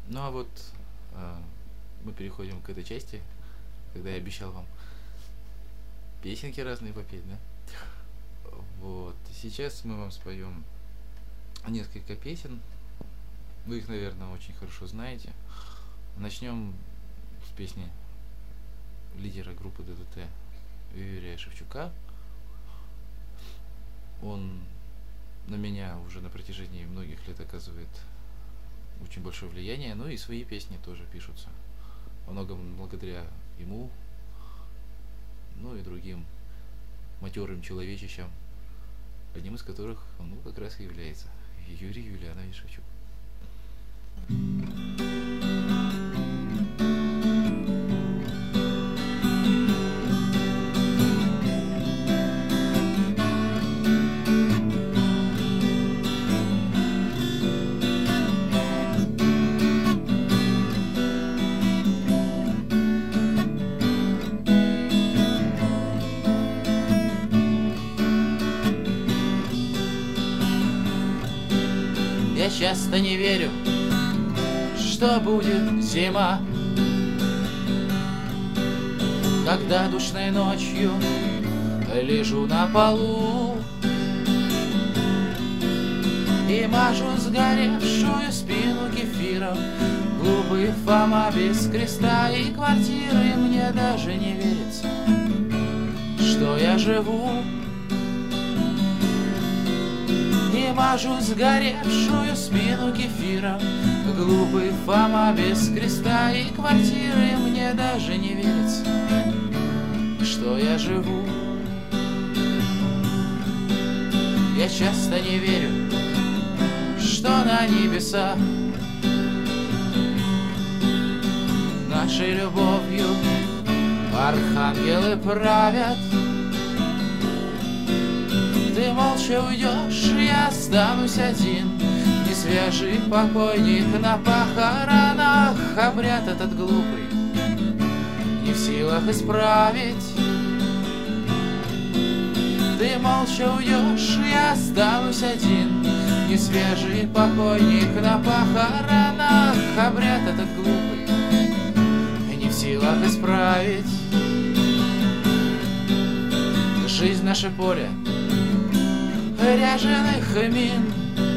Ну а вот мы переходим к этой части, когда я обещал вам песенки разные попеть, да? Вот. Сейчас мы вам споем несколько песен. Вы их, наверное, очень хорошо знаете. Начнем с песни лидера группы ДДТ Юрия Шевчука. Он на меня уже на протяжении многих лет оказывает очень большое влияние, ну и свои песни тоже пишутся. Во многом благодаря ему, ну и другим матерым человечищам, одним из которых, ну, как раз и является Юрий Юлианович Шевчук. Я часто не верю, что будет зима, когда душной ночью лежу на полу и мажу сгоревшую спину кефиром. Глупый Фома без креста и квартиры, мне даже не верится, что я живу. И мажу сгоревшую спину кефиром. Глупый Фома без креста и квартиры, мне даже не верится, что я живу. Я часто не верю, что на небесах нашей любовью архангелы правят. Ты молча уйдешь, я останусь один, несвежий покойник на похоронах. Обряд этот глупый не в силах исправить. Ты молча уйдешь, я останусь один, несвежий покойник на похоронах. Обряд этот глупый не в силах исправить. Жизнь наше поле ряженых мин,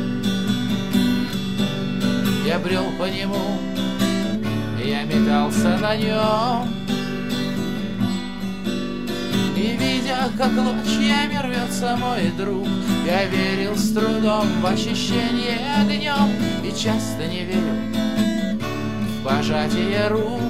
я брел по нему, я метался на нем, и видя, как клочьями рвется мой друг, я верил с трудом в очищение огнем и часто не верил в пожатие рук.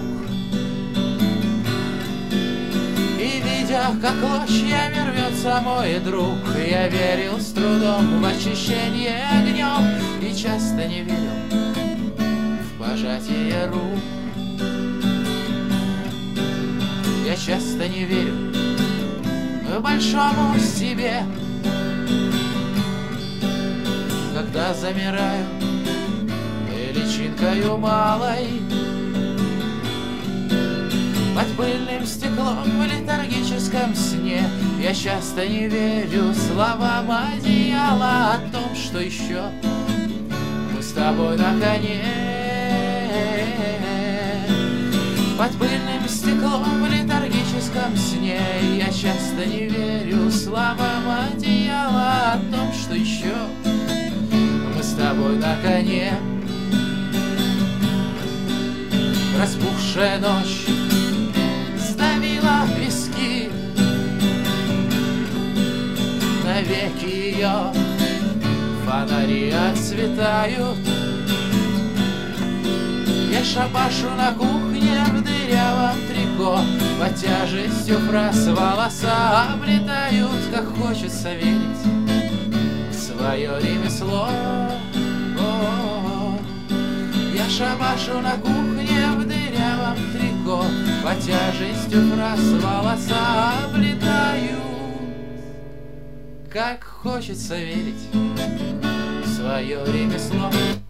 И видя, как клочьями рвется мой друг, я верил с трудом в очищение огнем и часто не верил в пожатие рук. Я часто не верю большому себе, когда замираю личинкою малой под пыльным стеклом в летаргическом сне. Я часто не верю словам одеяла о том, что еще мы с тобой на коне. Под пыльным стеклом в летаргическом сне я часто не верю словам одеяла о том, что еще мы с тобой на коне. Распухшая ночь сдавила виски, навеки ее фонари отцветают. Я шабашу на кухне в дырявом трико, под тяжестью фраз волоса облетают. Как хочется верить в свое ремесло. Я шабашу на кухне в дырявом трико, под тяжестью фраз волоса облетают. Как хочется верить в свое ремесло.